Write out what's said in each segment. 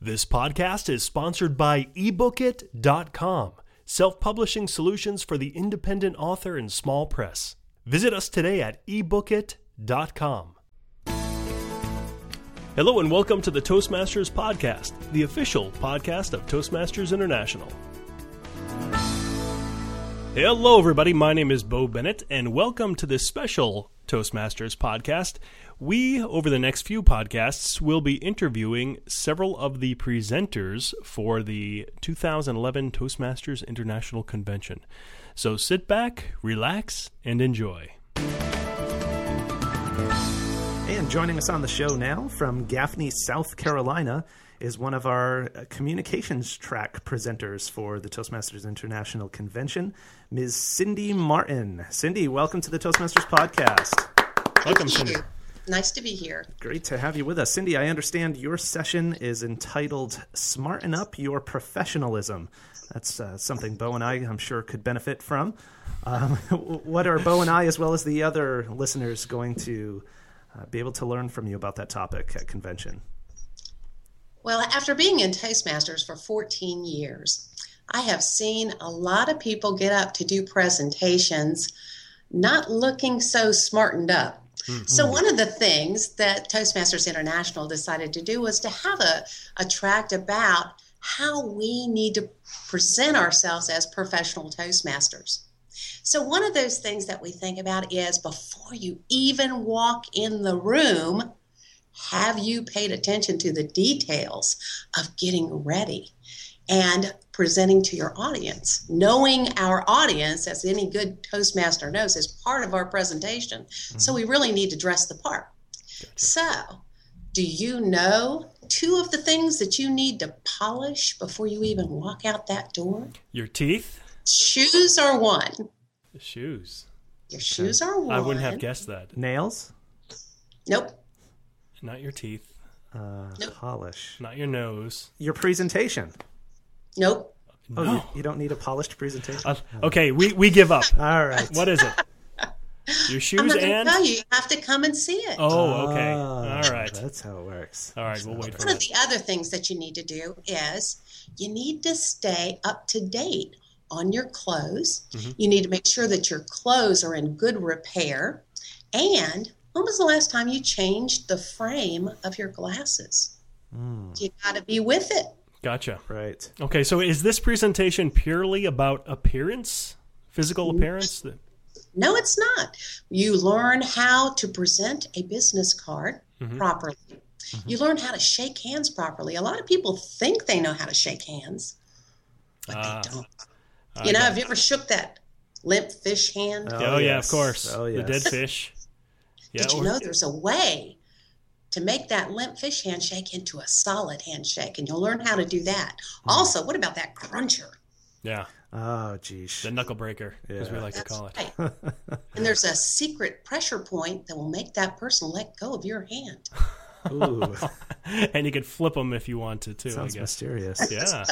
This podcast is sponsored by ebookit.com, self-publishing solutions for the independent author and small press. Visit us today at ebookit.com. Hello and welcome to the Toastmasters Podcast, the official podcast of Toastmasters International. Hello everybody, my name is Bo Bennett and welcome to this special Toastmasters Podcast. We, over the next few podcasts, will be interviewing several of the presenters for the 2011 Toastmasters International Convention. So sit back, relax, and enjoy. And joining us on the show now from Gaffney, South Carolina, is one of our communications track presenters for the Toastmasters International Convention, Ms. Cindy Martin. Cindy, welcome to the Toastmasters Podcast. Welcome, Cindy. Nice to be here. Great to have you with us. Cindy, I understand your session is entitled Smarten Up Your Professionalism. That's something Bo and I'm sure, could benefit from. What are Bo and I, as well as the other listeners, going to be able to learn from you about that topic at convention? Well, after being in Toastmasters for 14 years, I have seen a lot of people get up to do presentations not looking so smartened up. Mm-hmm. So one of the things that Toastmasters International decided to do was to have a tract about how we need to present ourselves as professional Toastmasters. So one of those things that we think about is before you even walk in the room, have you paid attention to the details of getting ready and presenting to your audience? Knowing our audience, as any good Toastmaster knows, is part of our presentation. Mm-hmm. So we really need to dress the part. Gotcha. So, do you know two of the things that you need to polish before you even walk out that door? Your teeth? Shoes are one. The shoes. Your shoes are one. I wouldn't have guessed that. Nails? Nope. Not your teeth. Nope. Polish. Not your nose. Your presentation? Nope. Oh, no. You don't need a polished presentation? Okay, we give up. All right. What is it? Your shoes I'm not and? going to tell you. You have to come and see it. Oh, okay. All right. That's how it works. All right, we'll wait for One it. of the other things that you need to do is you need to stay up to date on your clothes. Mm-hmm. You need to make sure that your clothes are in good repair. And when was the last time you changed the frame of your glasses? You got to be with it. Gotcha. Right. Okay, so is this presentation purely about appearance, physical appearance? No, it's not. You learn how to present a business card properly. Mm-hmm. You learn how to shake hands properly. A lot of people think they know how to shake hands, but they don't. Have you ever shook that limp fish hand? Oh, yeah, of course. Oh, yes. The dead fish. Yeah, Did you know there's a way to make that limp fish handshake into a solid handshake? And you'll learn how to do that. Also, what about that cruncher? Yeah. Oh, geez. The knuckle breaker, as we like to call it. Right. And there's a secret pressure point that will make that person let go of your hand. Ooh. And you could flip them if you wanted to, Sounds I guess. Mysterious. Yeah.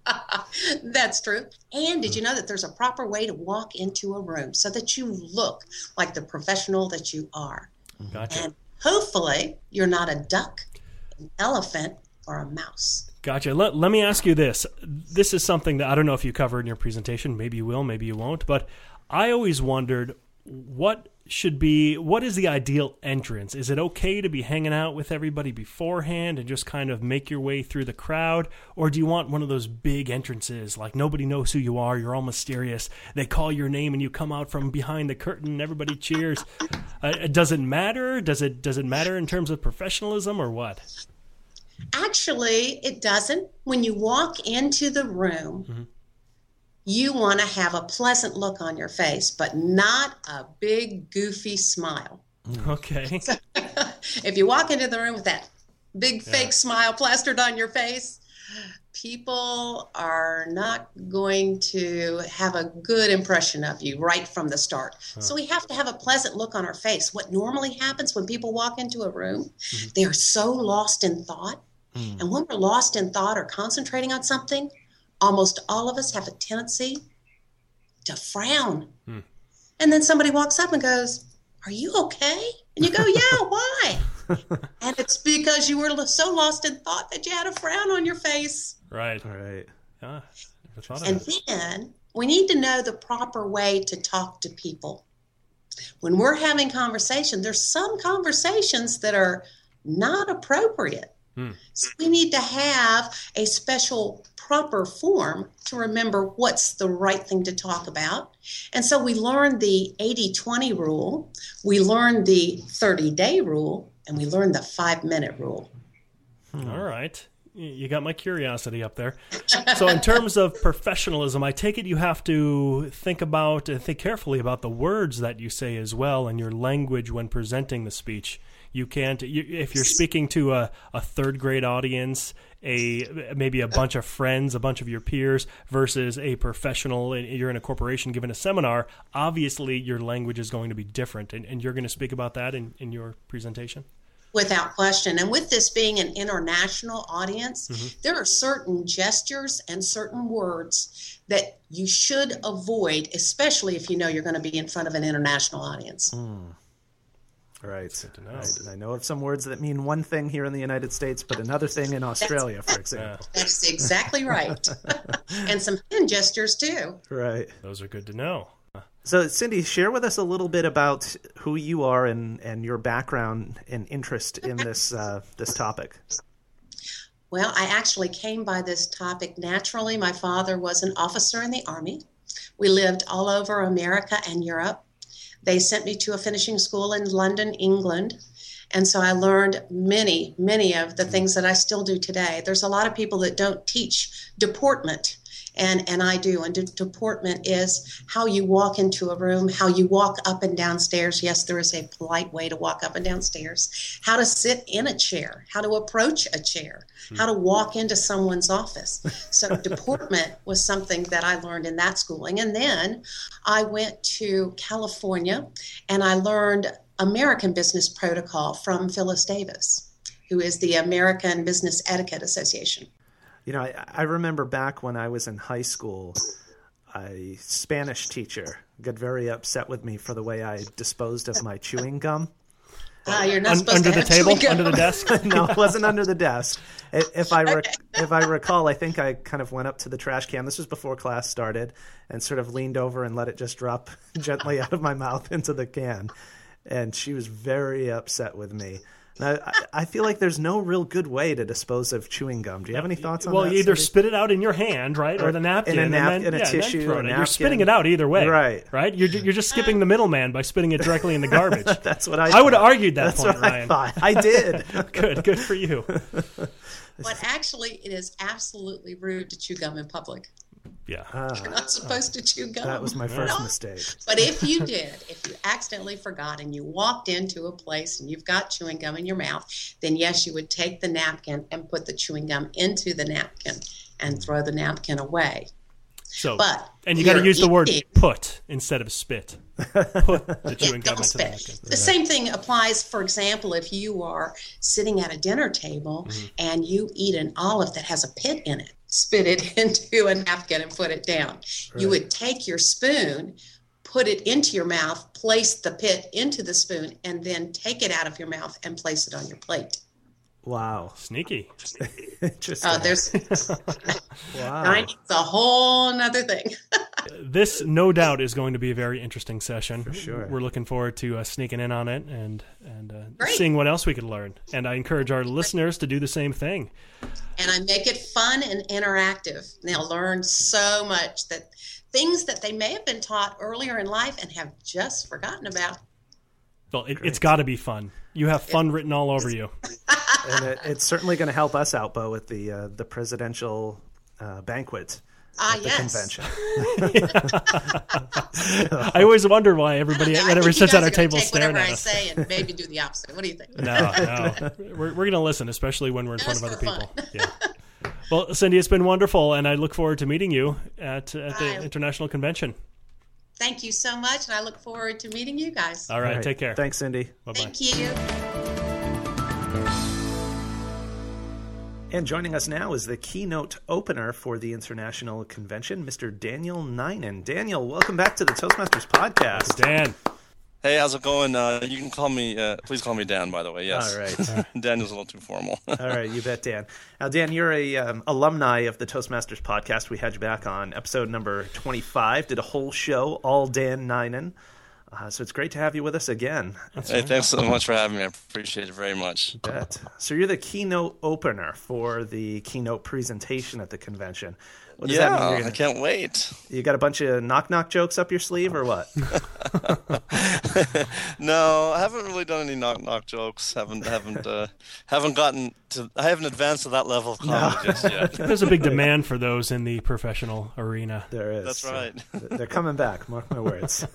That's true. And did you know that there's a proper way to walk into a room so that you look like the professional that you are? Gotcha. And hopefully you're not a duck, an elephant, or a mouse. Gotcha. Let me ask you this. This is something that I don't know if you cover in your presentation. Maybe you will, maybe you won't. But I always wondered what is the ideal entrance? Is it okay to be hanging out with everybody beforehand and just kind of make your way through the crowd? Or do you want one of those big entrances, like nobody knows who you are, you're all mysterious, they call your name and you come out from behind the curtain, everybody cheers? Does it matter? Does it matter in terms of professionalism or what? Actually, it doesn't. When you walk into the room, you want to have a pleasant look on your face, but not a big, goofy smile. Okay. So, if you walk into the room with that big, fake smile plastered on your face, people are not going to have a good impression of you right from the start. So we have to have a pleasant look on our face. What normally happens when people walk into a room, they are so lost in thought. And when we're lost in thought or concentrating on something, almost all of us have a tendency to frown. And then somebody walks up and goes, "Are you okay?" And you go, "Yeah, why?" And it's because you were so lost in thought that you had a frown on your face. Right. Right. Yeah. I thought of And that. then we need to know the proper way to talk to people. When we're having conversation, there's some conversations that are not appropriate. So we need to have a special proper form to remember what's the right thing to talk about. And so we learned the 80-20 rule, we learned the 30-day rule, and we learned the 5-minute rule. All right. You got my curiosity up there. So in terms of professionalism, I take it you have to think carefully about the words that you say as well and your language when presenting the speech. You can't, if you're speaking to a third grade audience, maybe a bunch of friends, a bunch of your peers versus a professional, and you're in a corporation giving a seminar, obviously your language is going to be different. And you're going to speak about that in your presentation? Without question. And with this being an international audience, there are certain gestures and certain words that you should avoid, especially if you know you're going to be in front of an international audience. Right. Right. And I know of some words that mean one thing here in the United States, but another thing in Australia, for example. That's exactly right. And some hand gestures, too. Right. Those are good to know. So, Cindy, share with us a little bit about who you are and your background and interest in this topic. Well, I actually came by this topic naturally. My father was an officer in the Army. We lived all over America and Europe. They sent me to a finishing school in London, England. And so I learned many, many of the things that I still do today. There's a lot of people that don't teach deportment, and I do. And deportment is how you walk into a room, how you walk up and down stairs. Yes, there is a polite way to walk up and down stairs. How to sit in a chair, how to approach a chair, how to walk into someone's office. So deportment was something that I learned in that schooling. And then I went to California and I learned American Business Protocol from Phyllis Davis, who is the American Business Etiquette Association. You know, I remember back when I was in high school, a Spanish teacher got very upset with me for the way I disposed of my chewing gum. You're not supposed under to the have table, chewing gum. under the desk. No, it wasn't under the desk. If I recall, I think I kind of went up to the trash can. This was before class started, and sort of leaned over and let it just drop gently out of my mouth into the can. And she was very upset with me. Now, I feel like there's no real good way to dispose of chewing gum. Do you have any thoughts on that? Well, you either Cindy? spit it out in your hand, right, or the napkin, in a and then tissue, then throw a it. napkin. You're spitting it out either way, Right. You're just skipping the middleman by spitting it directly in the garbage. That's what I would have thought. argued that That's point, what Ryan. I thought. I did. Good for you. But actually, it is absolutely rude to chew gum in public. Yeah. You're not supposed to chew gum. That was my first mistake. But if you accidentally forgot and you walked into a place and you've got chewing gum in your mouth, then yes, you would take the napkin and put the chewing gum into the napkin and throw the napkin away. So, But and you got to you're use the word eating. put instead of spit. Put the chewing gum Don't into the spit. napkin. The same thing applies, for example, if you are sitting at a dinner table and you eat an olive that has a pit in it. Spit it into a napkin and put it down. Right. You would take your spoon, put it into your mouth, place the pit into the spoon, and then take it out of your mouth and place it on your plate. Wow. Sneaky. Interesting. There's wow. Dining's a whole nother thing. This, no doubt, is going to be a very interesting session. For sure. We're looking forward to sneaking in on it and Great. seeing what else we could learn. And I encourage our listeners to do the same thing. And I make it fun and interactive. And they'll learn so much, that things that they may have been taught earlier in life and have just forgotten about. Well, it's got to be fun. You have fun written all over you. And it's certainly going to help us out, Bo, with the presidential banquet at the convention. I always wonder why everybody, whenever sits at our table, take staring whatever at I us. say and maybe do the opposite. What do you think? No. We're going to listen, especially when we're in front of other Just for people. Yeah. Well, Cindy, it's been wonderful, and I look forward to meeting you at the International Convention. Thank you so much, and I look forward to meeting you guys. All right. Take care. Thanks, Cindy. Bye-bye. Thank you. And joining us now is the keynote opener for the International Convention, Mr. Daniel Ninen. Daniel, welcome back to the Toastmasters podcast. Dan. Hey, how's it going? You can call me, please call me Dan, by the way. Yes. All right. Daniel's a little too formal. All right, you bet, Dan. Now, Dan, you're a alumni of the Toastmasters podcast. We had you back on episode number 25. Did a whole show, all Dan Ninen. So it's great to have you with us again. Hey, thanks so much for having me. I appreciate it very much. You bet. So you're the keynote opener for the keynote presentation at the convention. What does that mean? I can't wait. You got a bunch of knock-knock jokes up your sleeve, or what? No, I haven't really done any knock-knock jokes. Haven't gotten to. I haven't advanced to that level of comedy just yet. There's a big demand for those in the professional arena. There is. That's right. They're coming back. Mark my words.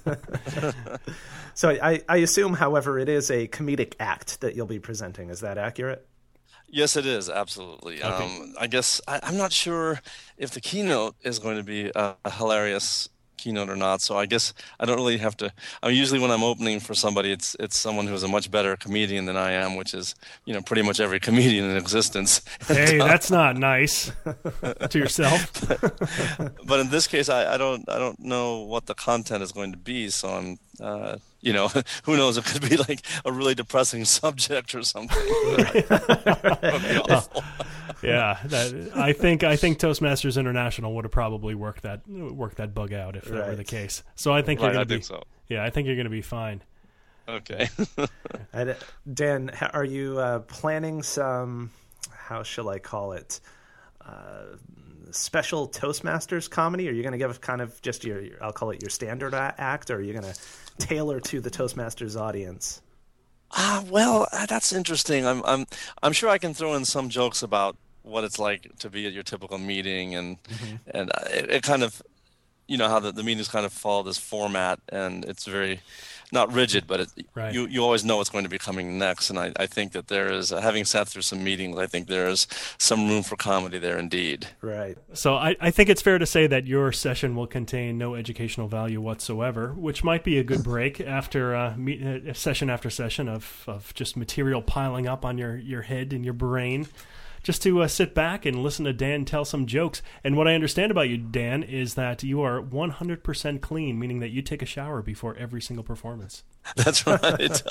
So I assume, however, it is a comedic act that you'll be presenting. Is that accurate? Yes, it is, absolutely. Okay. I guess I'm not sure if the keynote is going to be a hilarious keynote or not, so I guess I don't really have to. Usually when I'm opening for somebody, it's someone who's a much better comedian than I am, which is pretty much every comedian in existence. Hey, that's not nice to yourself. But in this case, I don't know what the content is going to be, so I'm who knows? It could be like a really depressing subject or something. That'd be awful. Yeah, I think Toastmasters International would have probably worked that bug out if that were the case. So I think you're going to be. So. Yeah, I think you're going to be fine. Okay. And, Dan, are you planning some? How shall I call it? Special Toastmasters comedy? Are you going to give kind of just I'll call it your standard act, or are you going to tailor to the Toastmasters audience? Well, that's interesting. I'm sure I can throw in some jokes about what it's like to be at your typical meeting, and it kind of, how the meetings kind of follow this format, and it's very not rigid, but right. you always know what's going to be coming next. And I think that there is, having sat through some meetings, I think there is some room for comedy there indeed. Right. So I think it's fair to say that your session will contain no educational value whatsoever, which might be a good break after session after session of just material piling up on your head and your brain. Just to sit back and listen to Dan tell some jokes. And what I understand about you, Dan, is that you are 100% clean, meaning that you take a shower before every single performance. That's right.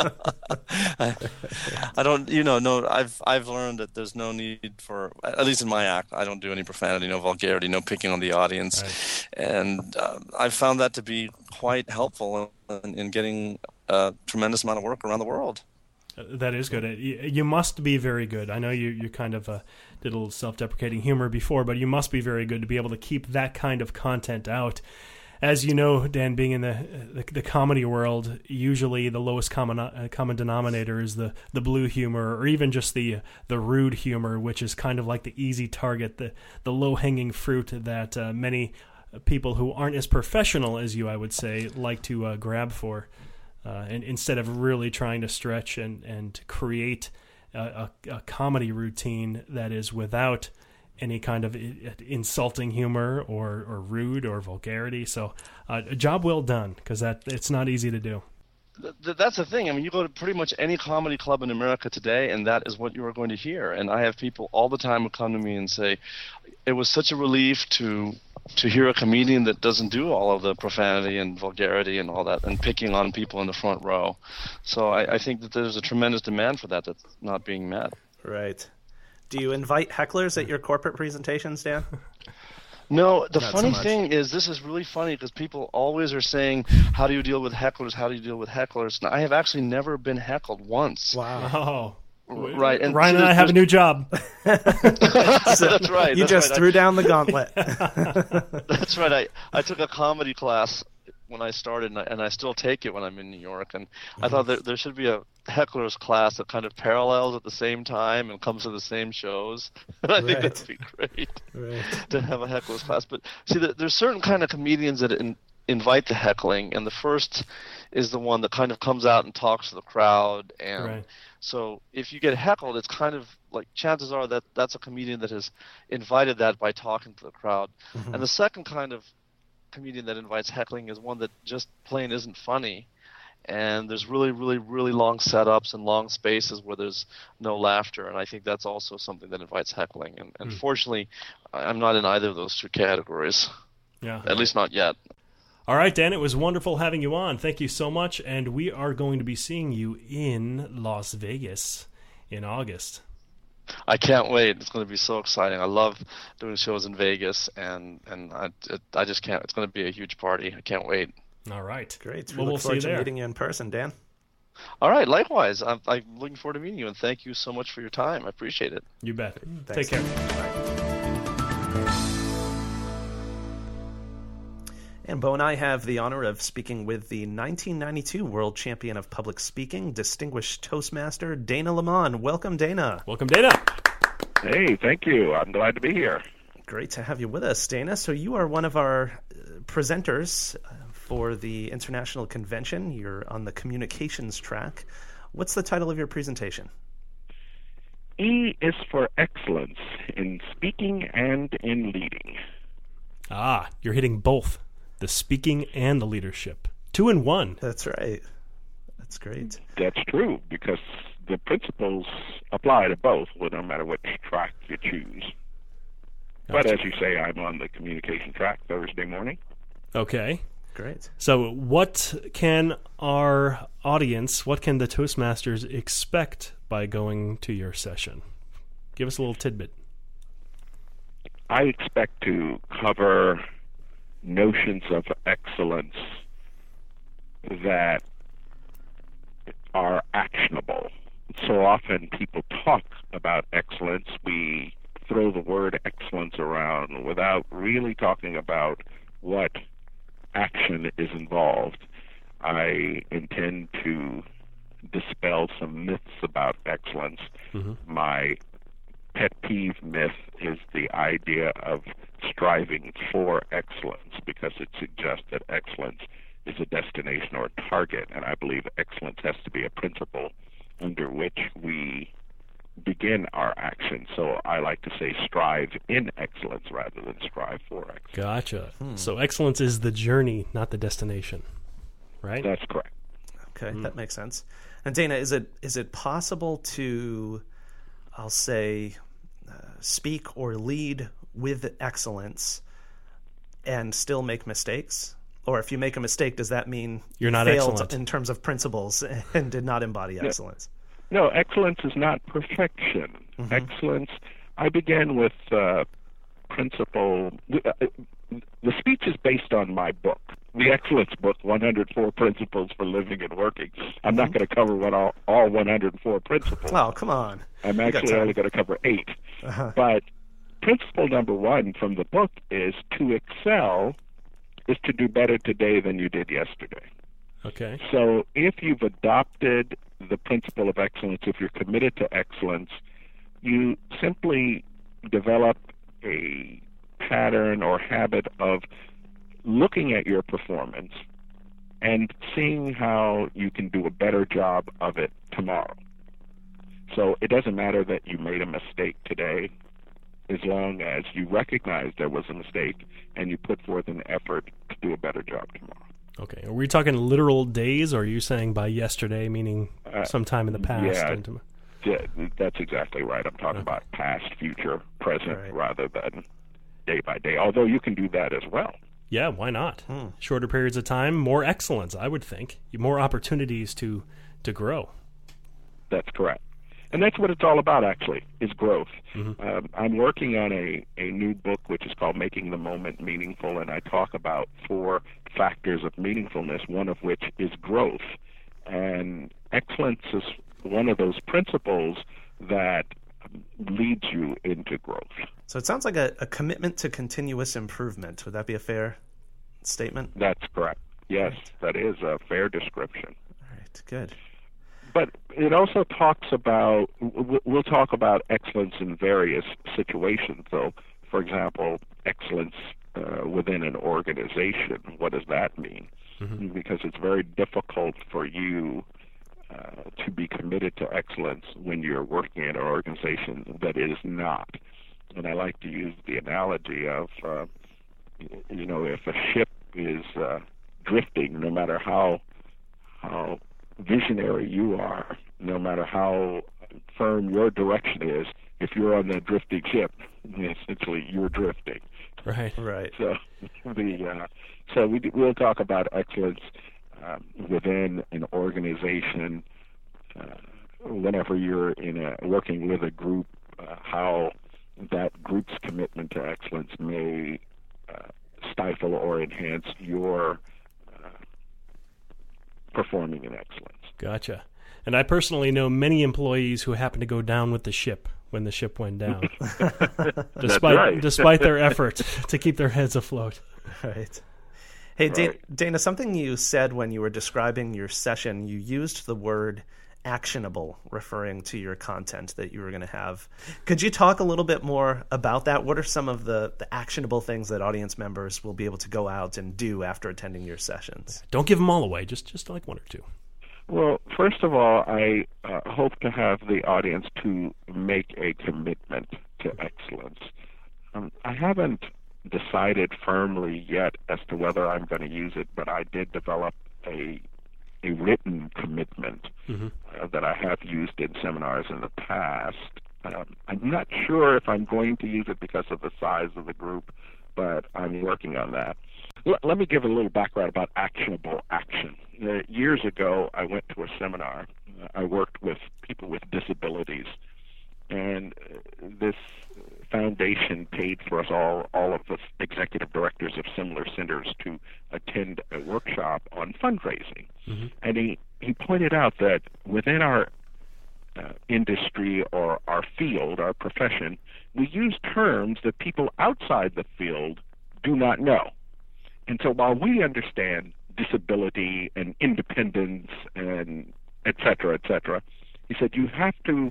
I don't, no, I've learned that there's no need for, at least in my act, I don't do any profanity, no vulgarity, no picking on the audience. Right. And I've found that to be quite helpful in getting a tremendous amount of work around the world. That is good. You must be very good. I know you kind of did a little self-deprecating humor before, but you must be very good to be able to keep that kind of content out. As you know, Dan, being in the comedy world, usually the lowest common denominator is the blue humor, or even just the rude humor, which is kind of like the easy target, the low-hanging fruit that many people who aren't as professional as you, I would say, like to grab for. And instead of really trying to stretch and create a comedy routine that is without any kind of insulting humor or rude or vulgarity. So a job well done, because it's not easy to do. That's the thing. I mean, you go to pretty much any comedy club in America today, and that is what you are going to hear. And I have people all the time who come to me and say, it was such a relief to hear a comedian that doesn't do all of the profanity and vulgarity and all that and picking on people in the front row. So I think that there's a tremendous demand for that's not being met. Right. Do you invite hecklers at your corporate presentations, Dan? No, the Not funny so thing is, this is really funny because people always are saying, how do you deal with hecklers? How do you deal with hecklers? And I have actually never been heckled once. Wow. Right. And Ryan and I have a new job. That's right. You just threw down the gauntlet. That's right. I took a comedy class when I started, and I still take it when I'm in New York. And I thought there should be a heckler's class that kind of parallels at the same time and comes to the same shows. And I think that would be great to have a heckler's class. But see, there's certain kind of comedians that invite the heckling, and the first is the one that kind of comes out and talks to the crowd. And so if you get heckled, it's kind of like chances are that that's a comedian that has invited that by talking to the crowd. Mm-hmm. And the second kind of comedian that invites heckling is one that just plain isn't funny. And there's really, really, really long setups and long spaces where there's no laughter. And I think that's also something that invites heckling. And fortunately, I'm not in either of those two categories. Yeah. At least not yet. All right, Dan, it was wonderful having you on. Thank you so much. And we are going to be seeing you in Las Vegas in August. I can't wait. It's going to be so exciting. I love doing shows in Vegas, and I just can't. It's going to be a huge party. I can't wait. All right. Great. Well, We we'll look see you forward to there. meeting you in person, Dan. All right. Likewise. I'm looking forward to meeting you, and thank you so much for your time. I appreciate it. You bet. Thanks. Take care. And Bo and I have the honor of speaking with the 1992 World Champion of Public Speaking, Distinguished Toastmaster, Dana Lamon. Welcome, Dana. Welcome, Dana. Hey, thank you. I'm glad to be here. Great to have you with us, Dana. So you are one of our presenters for the International Convention. You're on the communications track. What's the title of your presentation? E is for excellence in speaking and in leading. Ah, you're hitting both, the speaking and the leadership. 2 in 1. That's right. That's great. That's true, because the principles apply to both, no matter which track you choose. But Gotcha. as you say, I'm on the communication track Thursday morning. Okay. Great. So what can our audience, what can the Toastmasters expect by going to your session? Give us a little tidbit. I expect to cover notions of excellence that are actionable. So often people talk about excellence. We throw the word excellence around without really talking about what action is involved. I intend to dispel some myths about excellence. My pet peeve myth is the idea of striving for excellence, because it suggests that excellence is a destination or a target, and I believe excellence has to be a principle under which we begin our action. So I like to say strive in excellence rather than strive for excellence. Gotcha. So excellence is the journey, not the destination, right? That's correct. Okay, that makes sense. And Dana, is it possible to, I'll say, speak or lead with excellence and still make mistakes? Or if you make a mistake, does that mean You're not failed excellent. in terms of principles and did not embody excellence? No, excellence is not perfection. Excellence, I began with principle. The speech is based on my book, the Excellence Book, 104 Principles for Living and Working. I'm not going to cover what all 104 principles. Oh, come on. I'm got actually time. only going to cover 8. But principle number 1 from the book is to excel is to do better today than you did yesterday. Okay. So if you've adopted the principle of excellence, if you're committed to excellence, you simply develop a pattern or habit of looking at your performance and seeing how you can do a better job of it tomorrow. So it doesn't matter that you made a mistake today, as long as you recognize there was a mistake and you put forth an effort to do a better job tomorrow. Okay. Are we talking literal days, or are you saying by yesterday, meaning sometime in the past? yeah. And Yeah, that's exactly right. I'm talking about past, future, present, Right. rather than day by day, although you can do that as well. yeah, why not? Shorter periods of time, more excellence, I would think. More opportunities to grow. That's correct. And that's what it's all about, actually, is growth. I'm working on a new book which is called Making the Moment Meaningful, and I talk about 4 factors of meaningfulness, one of which is growth. And excellence is one of those principles that leads you into growth. So it sounds like a commitment to continuous improvement. Would that be a fair statement? That's correct. Yes, that is a fair description. All right, good. But it also talks about, we'll talk about excellence in various situations. So, for example, excellence within an organization, what does that mean? Because it's very difficult for you to be committed to excellence when you're working in an organization that is not. And I like to use the analogy of, if a ship is drifting, no matter how visionary you are, no matter how firm your direction is, if you're on that drifting ship, essentially you're drifting. Right. Right. So we'll talk about excellence within an organization. Whenever you're working with a group, how that group's commitment to excellence may stifle or enhance your performing in excellence. Gotcha. And I personally know many employees who happened to go down with the ship when the ship went down, despite their efforts to keep their heads afloat. Right. Hey, Right. Dana, something you said when you were describing your session, you used the word actionable, referring to your content that you were going to have. Could you talk a little bit more about that? What are some of the actionable things that audience members will be able to go out and do after attending your sessions? Don't give them all away, just like one or two. Well, first of all, I hope to have the audience to make a commitment to excellence. I haven't decided firmly yet as to whether I'm going to use it, but I did develop a written commitment that I have used in seminars in the past. I'm not sure if I'm going to use it because of the size of the group, but I'm working on that. Let me give a little background about actionable action. Years ago, I went to a seminar. I worked with people with disabilities, and this foundation paid for us all of the executive directors of similar centers to attend a workshop on fundraising. And he pointed out that within our industry or our field, our profession, we use terms that people outside the field do not know. And so while we understand disability and independence and et cetera, he said you have to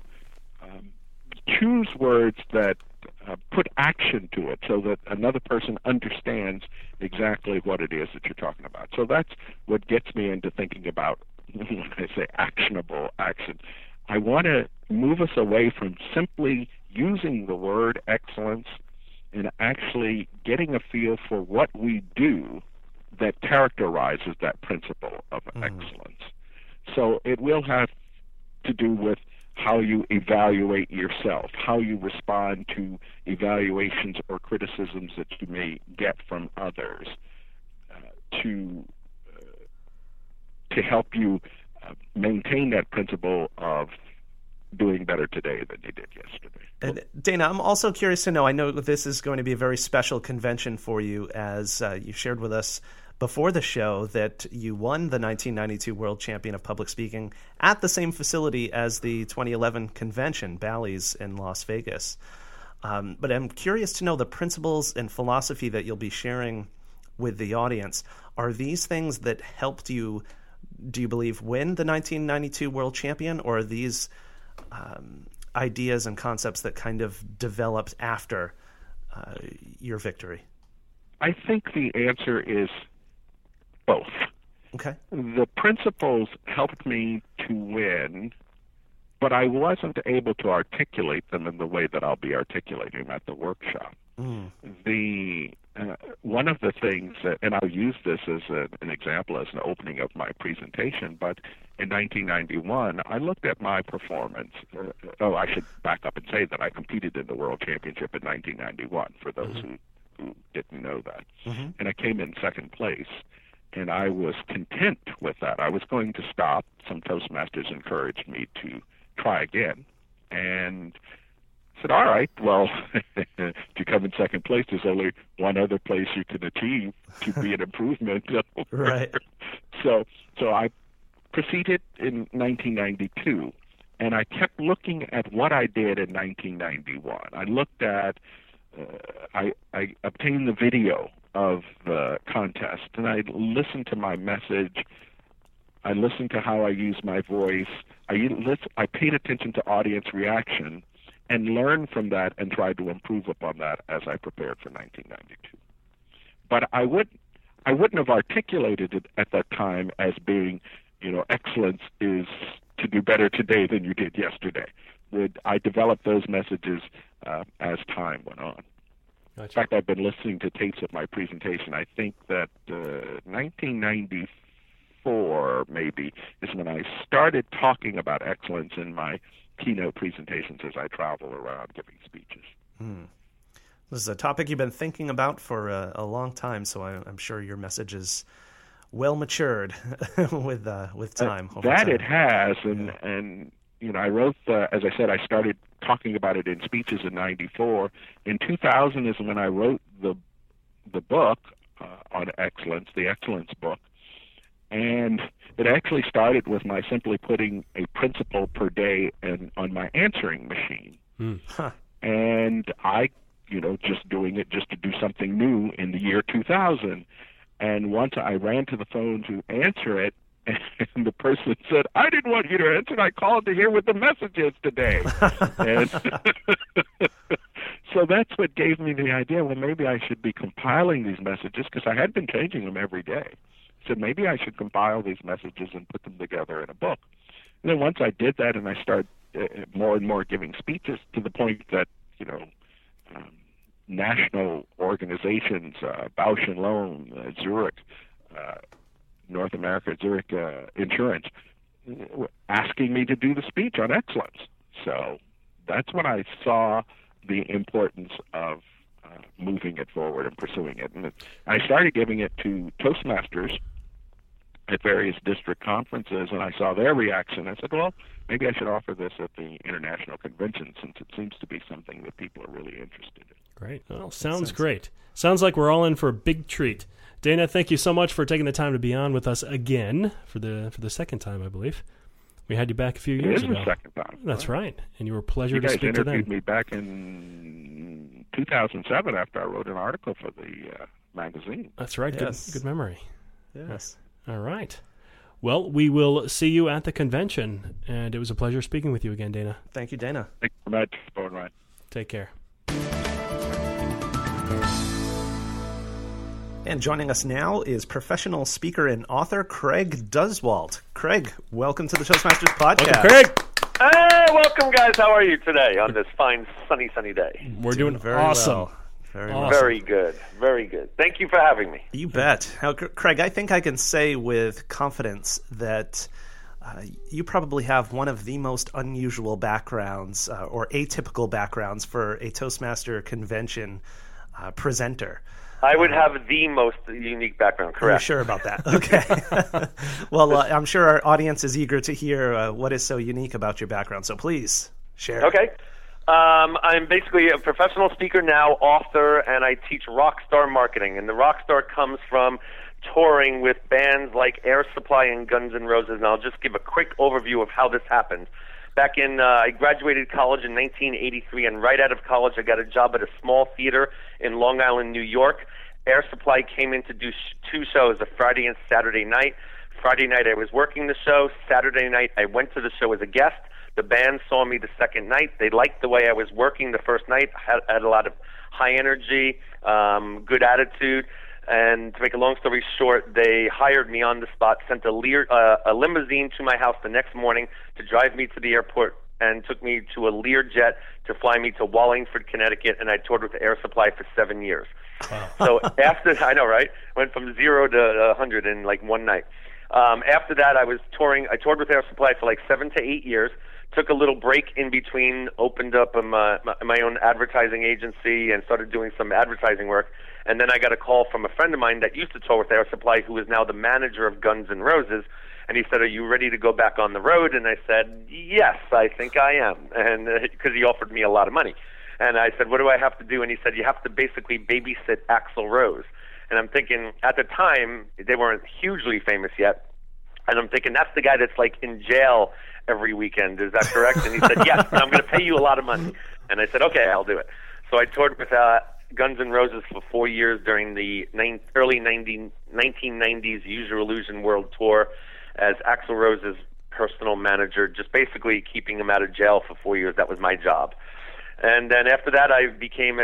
choose words that put action to it so that another person understands exactly what it is that you're talking about. So that's what gets me into thinking about when I say actionable action. I want to move us away from simply using the word excellence and actually getting a feel for what we do that characterizes that principle of excellence. So it will have to do with how you evaluate yourself, how you respond to evaluations or criticisms that you may get from others, to help you maintain that principle of doing better today than you did yesterday. And Dana, I'm also curious to know, I know this is going to be a very special convention for you, as you shared with us before the show that you won the 1992 World Champion of Public Speaking at the same facility as the 2011 convention, Bally's in Las Vegas. But I'm curious to know the principles and philosophy that you'll be sharing with the audience. Are these things that helped you, do you believe, win the 1992 World Champion, or are these ideas and concepts that kind of developed after your victory? I think the answer is both. Okay. The principles helped me to win, but I wasn't able to articulate them in the way that I'll be articulating them at the workshop. One of the things, and I'll use this as an example, as an opening of my presentation, but in 1991, I looked at my performance. I should back up and say that I competed in the World Championship in 1991, for those who didn't know that. And I came in second place, and I was content with that. I was going to stop. Some Toastmasters encouraged me to try again, and said, all right, well, if you come in second place, there's only one other place you can achieve to be an improvement. Right. So I proceeded in 1992, and I kept looking at what I did in 1991. I looked at, I obtained the video of the contest, and I listened to my message. I listened to how I used my voice. I paid attention to audience reaction, and learned from that and tried to improve upon that as I prepared for 1992. But I wouldn't have articulated it at that time as being, excellence is to do better today than you did yesterday. I developed those messages as time went on. Gotcha. In fact, I've been listening to tapes of my presentation. I think that 1994 maybe is when I started talking about excellence in my keynote presentations as I travel around giving speeches. This is a topic you've been thinking about for a long time, so I'm sure your message is well matured with time. That it has, and I wrote, as I said, I started talking about it in speeches in '94. In 2000 is when I wrote the book on excellence, the Excellence book, and it actually started with my simply putting a principle per day on my answering machine, and I, just doing it just to do something new in the year 2000. And once I ran to the phone to answer it, and the person said, "I didn't want you to answer it. I called to hear what the message is today." And so that's what gave me the idea, well, maybe I should be compiling these messages, because I had been changing them every day. I said, maybe I should compile these messages and put them together in a book. And then once I did that, and I started more and more giving speeches, to the point that, national organizations, Bausch & Lomb, Zurich, North America, Zurich Insurance, asking me to do the speech on excellence. So that's when I saw the importance of moving it forward and pursuing it. And I started giving it to Toastmasters at various district conferences, and I saw their reaction. I said, well, maybe I should offer this at the international convention, since it seems to be something that people are really interested in. Great. Well, sounds great. Sounds like we're all in for a big treat. Dana, thank you so much for taking the time to be on with us again for the second time, I believe. We had you back a few years ago. It is the second time. That's right. And you were a pleasure to speak to them. You guys interviewed me back in 2007 after I wrote an article for the magazine. That's right. Yes. Good memory. Yes. All right. Well, we will see you at the convention, and it was a pleasure speaking with you again, Dana. Thank you, Dana. Thank you very much, Phone Ryan. Take care. And joining us now is professional speaker and author Craig Duswalt. Craig, welcome to the Toastmasters podcast. Welcome, Craig. Hey, welcome, guys. How are you today on this fine, sunny day? We're doing very awesome. well. Very well. Awesome. Very good. Very good. Thank you for having me. You bet. Now, Craig, I think I can say with confidence that you probably have one of the most unusual backgrounds or atypical backgrounds for a Toastmaster convention presenter. I would have the most unique background, correct? Are you sure about that? Okay. Well, I'm sure our audience is eager to hear what is so unique about your background, so please share. Okay. I'm basically a professional speaker now, author, and I teach rockstar marketing. And the rockstar comes from touring with bands like Air Supply and Guns N' Roses. And I'll just give a quick overview of how this happened. Back in, I graduated college in 1983, and right out of college, I got a job at a small theater in Long Island, New York. Air Supply came in to do two shows, a Friday and Saturday night. Friday night, I was working the show. Saturday night, I went to the show as a guest. The band saw me the second night. They liked the way I was working the first night. I had a lot of high energy, good attitude. And to make a long story short, they hired me on the spot, sent a limousine to my house the next morning to drive me to the airport, and took me to a Learjet to fly me to Wallingford, Connecticut, and I toured with Air Supply for 7 years. Wow. So after, I know, right? Went from 0 to 100 in like one night. After that, I toured with Air Supply for like 7 to 8 years. Took a little break in between, opened up my own advertising agency and started doing some advertising work. And then I got a call from a friend of mine that used to tour with Air Supply, who is now the manager of Guns N' Roses. And he said, "Are you ready to go back on the road?" And I said, "Yes, I think I am," and because he offered me a lot of money. And I said, "What do I have to do?" And he said, "You have to basically babysit Axl Rose." And I'm thinking, at the time, they weren't hugely famous yet. And I'm thinking, that's the guy that's like in jail every weekend. Is that correct? And he said, "Yes, and I'm going to pay you a lot of money." And I said, "Okay, I'll do it." So I toured with Guns N' Roses for 4 years during the early 1990s Use Your Illusion World Tour as Axl Rose's personal manager, just basically keeping him out of jail for 4 years. That was my job. And then after that, I became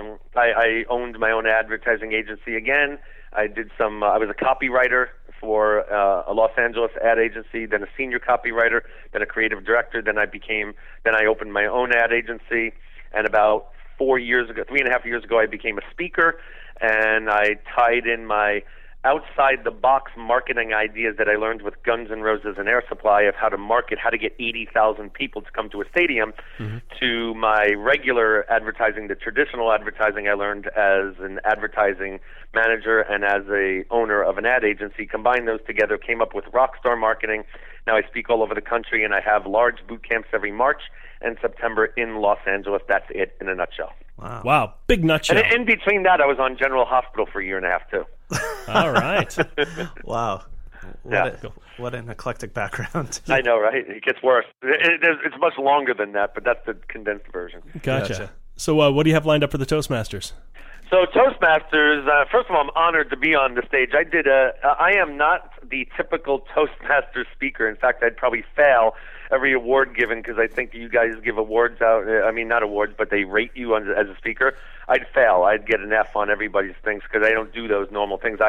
I owned my own advertising agency again. I was a copywriter for a Los Angeles ad agency, then a senior copywriter, then a creative director. Then I opened my own ad agency, and about 3.5 years ago, I became a speaker, and I tied in my outside-the-box marketing ideas that I learned with Guns N' Roses and Air Supply of how to market, how to get 80,000 people to come to a stadium, to my regular advertising, the traditional advertising I learned as an advertising manager and as a owner of an ad agency. Combined those together, came up with Rockstar Marketing. Now I speak all over the country, and I have large boot camps every March and September in Los Angeles. That's it in a nutshell. Wow. Big nutshell. And in between that, I was on General Hospital for a year and a half, too. All right. Wow. Yeah. What an eclectic background. I know, right? It gets worse. It's much longer than that, but that's the condensed version. Gotcha. So what do you have lined up for the Toastmasters? So Toastmasters, first of all, I'm honored to be on the stage. I am not the typical Toastmaster speaker. In fact, I'd probably fail every award given because I think you guys give awards out. I mean, not awards, but they rate you as a speaker. I'd fail. I'd get an F on everybody's things because I don't do those normal things.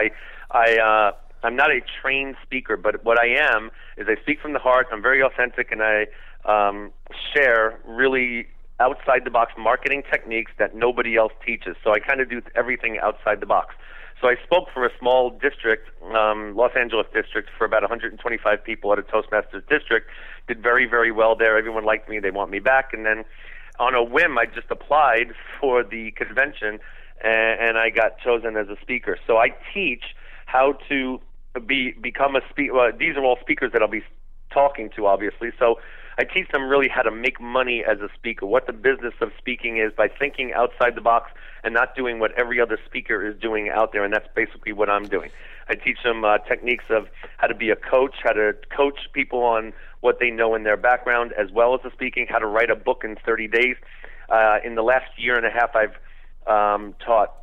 I'm not a trained speaker, but what I am is I speak from the heart. I'm very authentic, and I share really outside-the-box marketing techniques that nobody else teaches. So I kind of do everything outside the box. So I spoke for a small district, Los Angeles district, for about 125 people at a Toastmasters district. Did very, very well there. Everyone liked me. They want me back. And then on a whim, I just applied for the convention, and I got chosen as a speaker. So I teach how to become a speaker. These are all speakers that I'll be talking to, obviously. So I teach them really how to make money as a speaker, what the business of speaking is by thinking outside the box and not doing what every other speaker is doing out there, and that's basically what I'm doing. I teach them techniques of how to be a coach, how to coach people on what they know in their background, as well as the speaking, how to write a book in 30 days. In the last year and a half, I've taught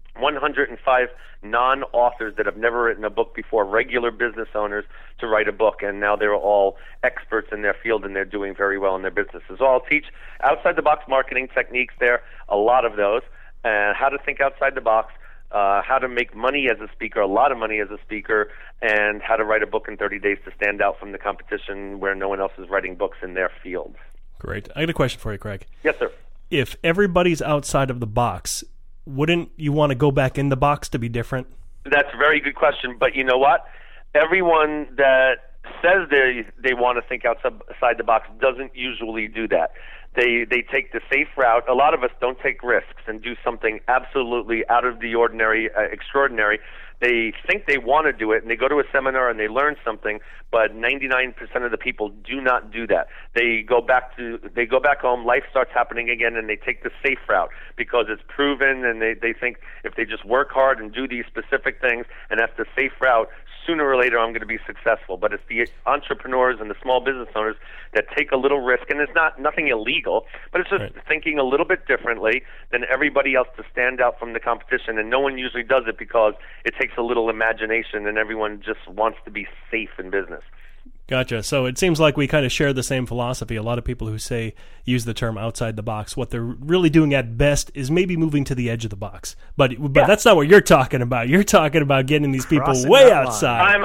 105 non-authors that have never written a book before, regular business owners, to write a book, and now they're all experts in their field, and they're doing very well in their businesses. So I'll teach outside-the-box marketing techniques there, a lot of those, and how to think outside the box, how to make money as a speaker, a lot of money as a speaker, and how to write a book in 30 days to stand out from the competition where no one else is writing books in their field. Great. I got a question for you, Craig. Yes, sir. If everybody's outside of the box, wouldn't you want to go back in the box to be different? That's a very good question, but you know what? Everyone that says they want to think outside the box doesn't usually do that. They take the safe route. A lot of us don't take risks and do something absolutely out of the ordinary, extraordinary. They think they want to do it, and they go to a seminar and they learn something, but 99% of the people do not do that. They go back home, life starts happening again, and they take the safe route because it's proven, and they think if they just work hard and do these specific things, and that's the safe route, sooner or later I'm going to be successful. But it's the entrepreneurs and the small business owners that take a little risk, and it's nothing illegal, but it's just thinking a little bit differently than everybody else to stand out from the competition, and no one usually does it because it takes a little imagination, and everyone just wants to be safe in business. Gotcha. So it seems like we kind of share the same philosophy. A lot of people who use the term outside the box, what they're really doing at best is maybe moving to the edge of the box. But that's not what you're talking about. You're talking about getting these people way outside.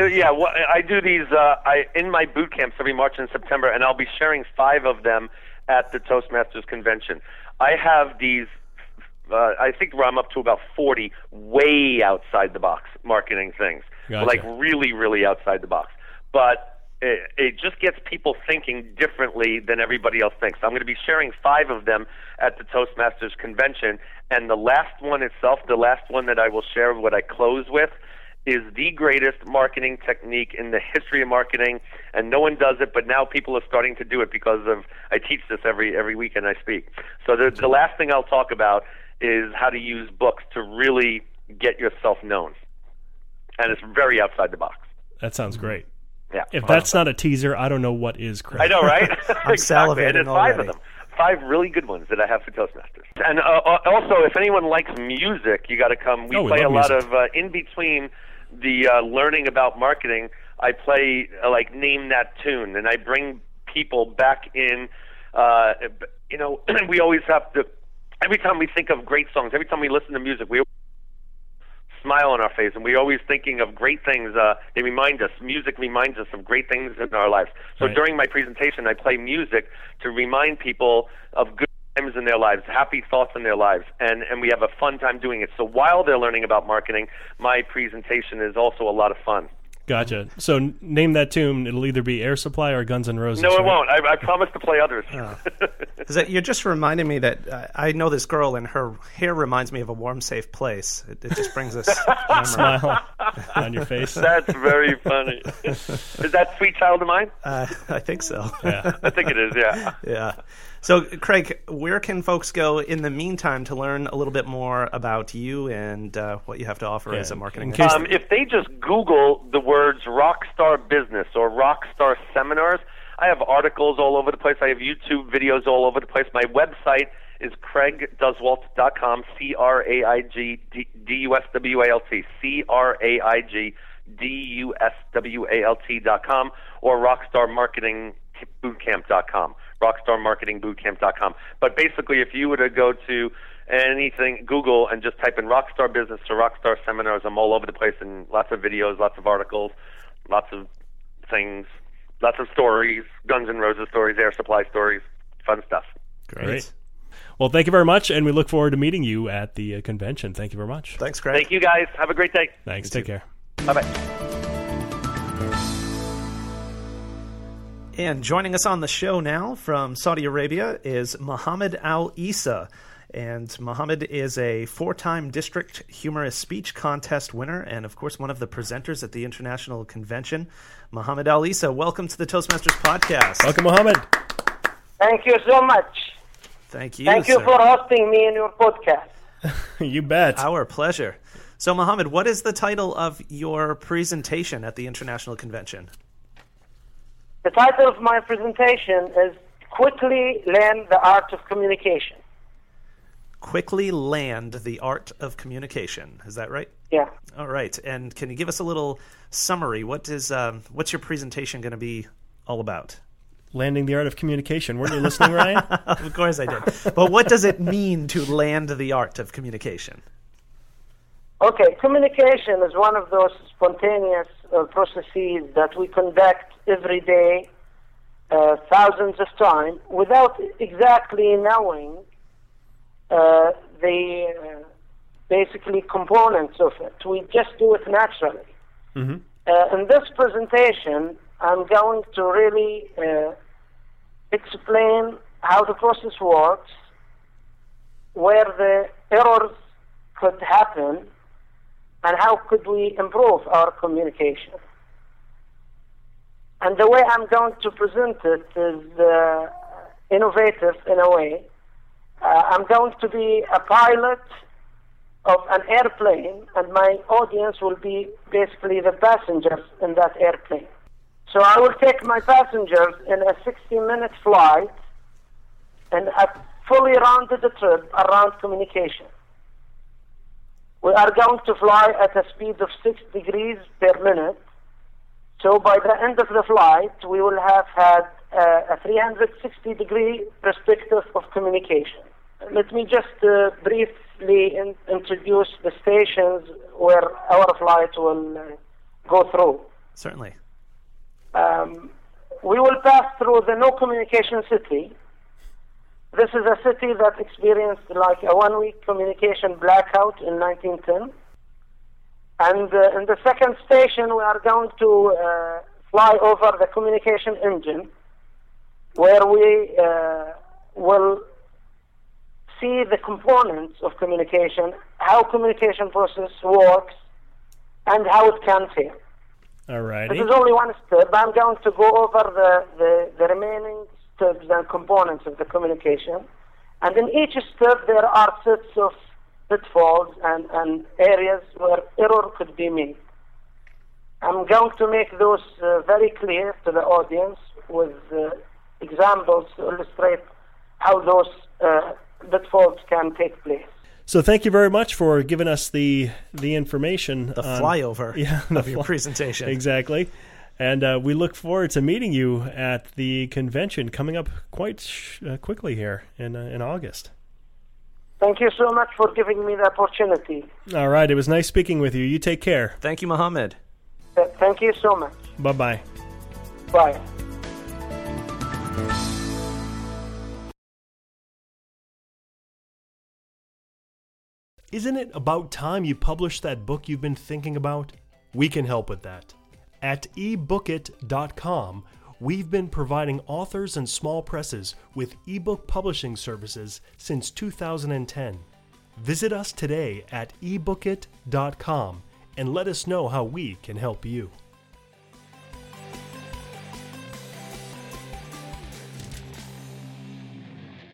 I do these in my boot camps every March and September, and I'll be sharing 5 of them at the Toastmasters convention. I have these. I think I'm up to about 40 way outside the box marketing things, Gotcha. Like really, really outside the box. But it just gets people thinking differently than everybody else thinks. I'm going to be sharing 5 of them at the Toastmasters convention, and the last one itself, the last one that I will share, what I close with, is the greatest marketing technique in the history of marketing, and no one does it, but now people are starting to do it because I teach this every weekend I speak. So the last thing I'll talk about is how to use books to really get yourself known. And it's very outside the box. That sounds great. Yeah. If that's not a teaser, I don't know what is, Craig. I know, right? I'm salivating And there's 5 already. of them. 5 really good ones that I have for Toastmasters. And also, if anyone likes music, you got to come. We play a lot of, in between the learning about marketing, I play, Name That Tune, and I bring people back in. We always have to, every time we think of great songs, every time we listen to music, we smile on our face, and we're always thinking of great things. Music reminds us of great things in our lives. So during my presentation, I play music to remind people of good times in their lives, happy thoughts in their lives, and we have a fun time doing it. So while they're learning about marketing, my presentation is also a lot of fun. Gotcha. So name that tune. It'll either be Air Supply or Guns N' Roses. No, it right? won't. I promise to play others. You're just reminding me that I know this girl, and her hair reminds me of a warm, safe place. It just brings us memory. Smile on your face. That's very funny. Is that Sweet Child of Mine? I think so. Yeah. I think it is, yeah. Yeah. So, Craig, where can folks go in the meantime to learn a little bit more about you and what you have to offer as a marketing in case- If they just Google the words Rockstar Business or Rockstar Seminars, I have articles all over the place. I have YouTube videos all over the place. My website is CraigDuswalt.com, CraigDuswalt, CraigDuswalt.com, or RockstarMarketingBootcamp.com, RockstarMarketingBootcamp.com. But basically, if you were to go to anything, Google, and just type in Rockstar Business or Rockstar Seminars, I'm all over the place, and lots of videos, lots of articles, lots of things, lots of stories, Guns N' Roses stories, Air Supply stories, fun stuff. Great. Well, thank you very much, and we look forward to meeting you at the convention. Thank you very much. Thanks, Craig. Thank you, guys. Have a great day. Thanks. Take care. Bye-bye. And joining us on the show now from Saudi Arabia is Mohammed Al Issa. And Mohammed is a 4-time District Humorous Speech Contest winner and, of course, one of the presenters at the International Convention. Mohammed Al Issa, welcome to the Toastmasters Podcast. Welcome, Mohammed. Thank you so much. Thank you, Thank you sir. for hosting me in your podcast. You bet. Our pleasure. So, Mohammed, what is the title of your presentation at the International Convention? The title of my presentation is Quickly Learn the Art of Communication. Quickly Land the Art of Communication. Is that right? Yeah. All right. And can you give us a little summary? What's your presentation going to be all about? Landing the art of communication. Weren't you listening, Ryan? Of course I did. But what does it mean to land the art of communication? Okay, communication is one of those spontaneous processes that we conduct every day, thousands of times, without exactly knowing the basically components of it. We just do it naturally. Mm-hmm. In this presentation, I'm going to really explain how the process works, where the errors could happen, and how could we improve our communication. And the way I'm going to present it is innovative in a way. I'm going to be a pilot of an airplane, and my audience will be basically the passengers in that airplane. So I will take my passengers in a 60-minute flight and a fully rounded trip around communication. We are going to fly at a speed of 6 degrees per minute. So by the end of the flight, we will have had a 360-degree perspective of communication. Let me just briefly introduce the stations where our flight will go through. Certainly. We will pass through the No Communication City. This is a city that experienced like a 1-week communication blackout in 1910. And in the second station, we are going to fly over the communication engine, where we will see the components of communication, how communication process works, and how it can fail. All right. This is only one step. I'm going to go over the remaining steps and components of the communication. And in each step, there are sets of pitfalls and areas where error could be made. I'm going to make those very clear to the audience with examples to illustrate how those pitfalls can take place. So thank you very much for giving us the information. The flyover of your presentation. Exactly. And we look forward to meeting you at the convention coming up quite quickly here in August. Thank you so much for giving me the opportunity. All right. It was nice speaking with you. You take care. Thank you, Mohammed. Thank you so much. Bye-bye. Bye. Isn't it about time you published that book you've been thinking about? We can help with that. At ebookit.com, we've been providing authors and small presses with ebook publishing services since 2010. Visit us today at ebookit.com and let us know how we can help you.